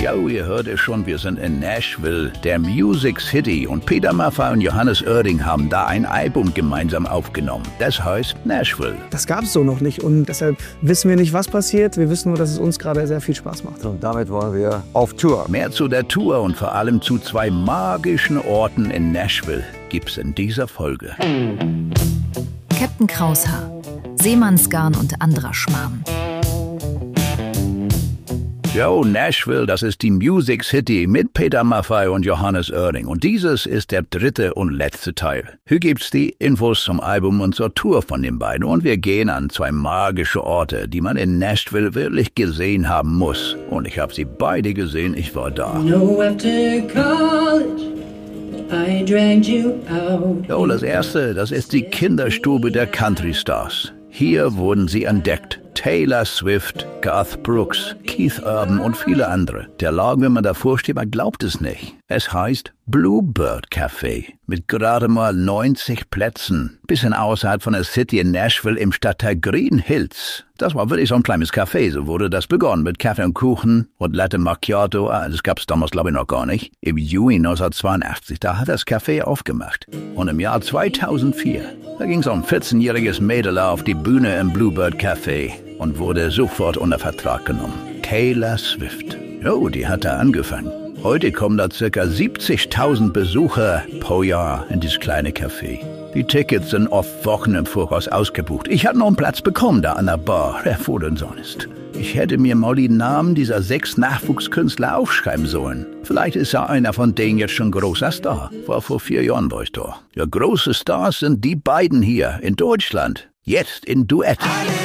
Ja, ihr hört es schon, wir sind in Nashville, der Music City. Und Peter Maffay und Johannes Oerding haben da ein Album gemeinsam aufgenommen. Das heißt Nashville. Das gab es so noch nicht und deshalb wissen wir nicht, was passiert. Wir wissen nur, dass es uns gerade sehr viel Spaß macht. Und damit wollen wir auf Tour. Mehr zu der Tour und vor allem zu 2 magischen Orten in Nashville gibt's in dieser Folge. Captain Kraushaar, Seemannsgarn und anderer Schmarrn. Jo, Nashville, das ist die Music City mit Peter Maffay und Johannes Oerding. Und dieses ist der 3. und letzte Teil. Hier gibt's die Infos zum Album und zur Tour von den beiden. Und wir gehen an 2 magische Orte, die man in Nashville wirklich gesehen haben muss. Und ich habe sie beide gesehen, ich war da. No, after college, I dragged you out. Jo, das erste, das ist die Kinderstube der Country Stars. Hier wurden sie entdeckt. Taylor Swift, Garth Brooks, Keith Urban und viele andere. Der Laden, wenn man davor steht, man glaubt es nicht. Es heißt Bluebird Café mit gerade mal 90 Plätzen. Bisschen außerhalb von der City in Nashville im Stadtteil Green Hills. Das war wirklich so ein kleines Café, so wurde das begonnen mit Kaffee und Kuchen und Latte Macchiato. Das gab's damals glaube ich noch gar nicht. Im Juni 1982, da hat das Café aufgemacht. Und im Jahr 2004, da ging so ein 14-jähriges Mädel auf die Bühne im Bluebird Café und wurde sofort unter Vertrag genommen. Taylor Swift. Jo, die hat da angefangen. Heute kommen da ca. 70.000 Besucher pro Jahr in dieses kleine Café. Die Tickets sind oft Wochen im Voraus ausgebucht. Ich hatte noch einen Platz bekommen da an der Bar, wo denn sonst. Ich hätte mir mal die Namen dieser 6 Nachwuchskünstler aufschreiben sollen. Vielleicht ist ja einer von denen jetzt schon großer Star. War vor 4 Jahren war ich da. Ja, große Stars sind die beiden hier in Deutschland. Jetzt in Duett.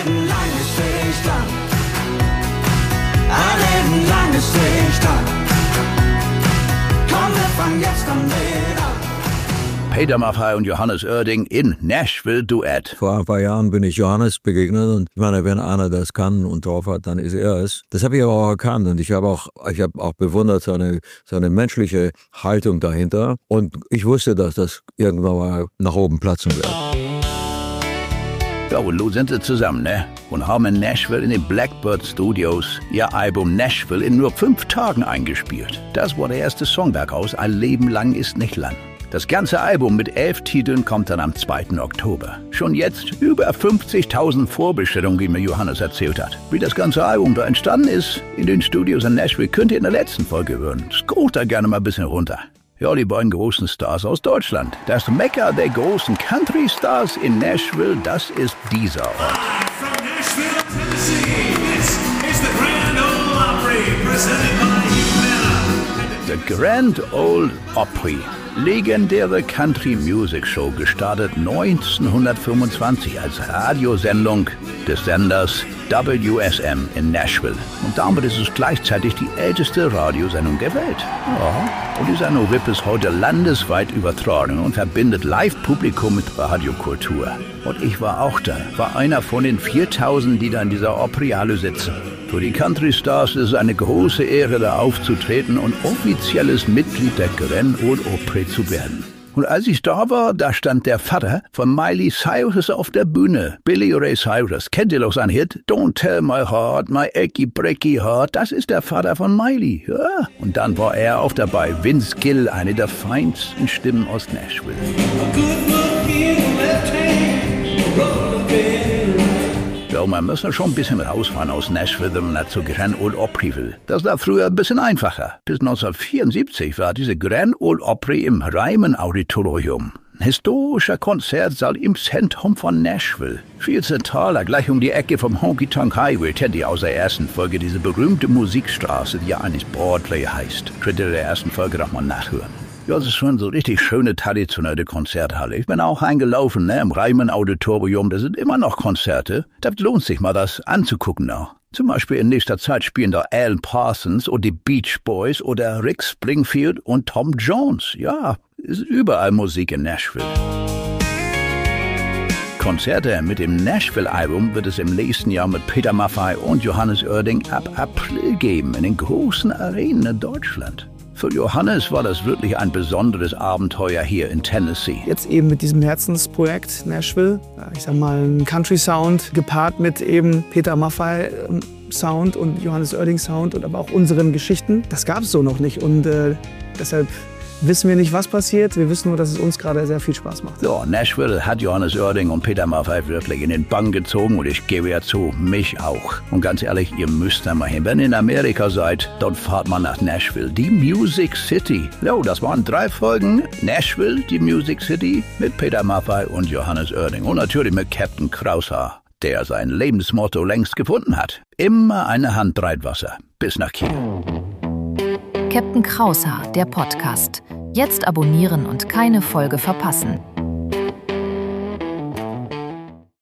Peter Maffay und Johannes Oerding in Nashville Duett. Vor ein paar Jahren bin ich Johannes begegnet und ich meine, wenn einer das kann und drauf hat, dann ist er es. Das habe ich aber auch erkannt und ich habe auch bewundert seine menschliche Haltung dahinter und ich wusste, dass das irgendwann mal nach oben platzen wird. Ja, und nun sind sie zusammen, ne? Und haben in Nashville in den Blackbird Studios ihr Album Nashville in nur 5 Tagen eingespielt. Das war der erste Song daraus, Ein Leben lang ist nicht lang. Das ganze Album mit 11 Titeln kommt dann am 2. Oktober. Schon jetzt über 50.000 Vorbestellungen, wie mir Johannes erzählt hat. Wie das ganze Album da entstanden ist, in den Studios in Nashville, könnt ihr in der letzten Folge hören. Scrollt da gerne mal ein bisschen runter. Ja, die beiden großen Stars aus Deutschland. Das Mekka der großen Country-Stars in Nashville, das ist dieser Ort. From Nashville, Tennessee, this is the Grand Ole Opry, presented by Humana. The Grand Ole Opry. Legendäre Country-Music-Show, gestartet 1925 als Radiosendung des Senders WSM in Nashville. Und damit ist es gleichzeitig die älteste Radiosendung der Welt. Ja, und die Sendung wird bis heute landesweit übertragen und verbindet Live-Publikum mit Radiokultur. Und ich war auch da, war einer von den 4.000, die da in dieser Opry-Halle sitzen. Für die Country Stars ist es eine große Ehre, da aufzutreten und offizielles Mitglied der Grand Ole Opry zu werden. Und als ich da war, da stand der Vater von Miley Cyrus auf der Bühne. Billy Ray Cyrus. Kennt ihr doch seinen Hit? Don't tell my heart, my achy breaky heart. Das ist der Vater von Miley. Ja. Und dann war er auch dabei. Vince Gill, eine der feinsten Stimmen aus Nashville. Ja, man muss ja schon ein bisschen rausfahren aus Nashville, wenn man zur Grand Ole Opry will. Das war früher ein bisschen einfacher. Bis 1974 war diese Grand Ole Opry im Ryman Auditorium. Ein historischer Konzertsaal im Zentrum von Nashville. Viel zentraler, gleich um die Ecke vom Honky Tonk Highway. Kennt ihr aus der ersten Folge diese berühmte Musikstraße, die ja eigentlich Broadway heißt. Könnt ihr in der ersten Folge doch mal nachhören. Ja, es ist schon so richtig schöne, traditionelle Konzerthalle. Ich bin auch eingelaufen, ne, im Ryman Auditorium. Da sind immer noch Konzerte. Das lohnt sich mal, das anzugucken noch. Zum Beispiel in nächster Zeit spielen da Alan Parsons und die Beach Boys oder Rick Springfield und Tom Jones. Ja, ist überall Musik in Nashville. Konzerte mit dem Nashville-Album wird es im nächsten Jahr mit Peter Maffay und Johannes Oerding ab April geben in den großen Arenen in Deutschland. Für Johannes war das wirklich ein besonderes Abenteuer hier in Tennessee. Jetzt eben mit diesem Herzensprojekt Nashville, ich sag mal ein Country-Sound, gepaart mit eben Peter Maffay, Sound und Johannes Oerding Sound und aber auch unseren Geschichten. Das gab es so noch nicht und deshalb wissen wir nicht, was passiert. Wir wissen nur, dass es uns gerade sehr viel Spaß macht. So, Nashville hat Johannes Oerding und Peter Maffay wirklich in den Bann gezogen und ich gebe ja zu, mich auch. Und ganz ehrlich, ihr müsst da mal hin. Wenn ihr in Amerika seid, dann fahrt man nach Nashville, die Music City. Jo, das waren 3 Folgen. Nashville, die Music City, mit Peter Maffay und Johannes Oerding. Und natürlich mit Captain Kraushaar, der sein Lebensmotto längst gefunden hat. Immer eine Handbreit Wasser. Bis nach Kiel. Captain Kraushaar, der Podcast. Jetzt abonnieren und keine Folge verpassen.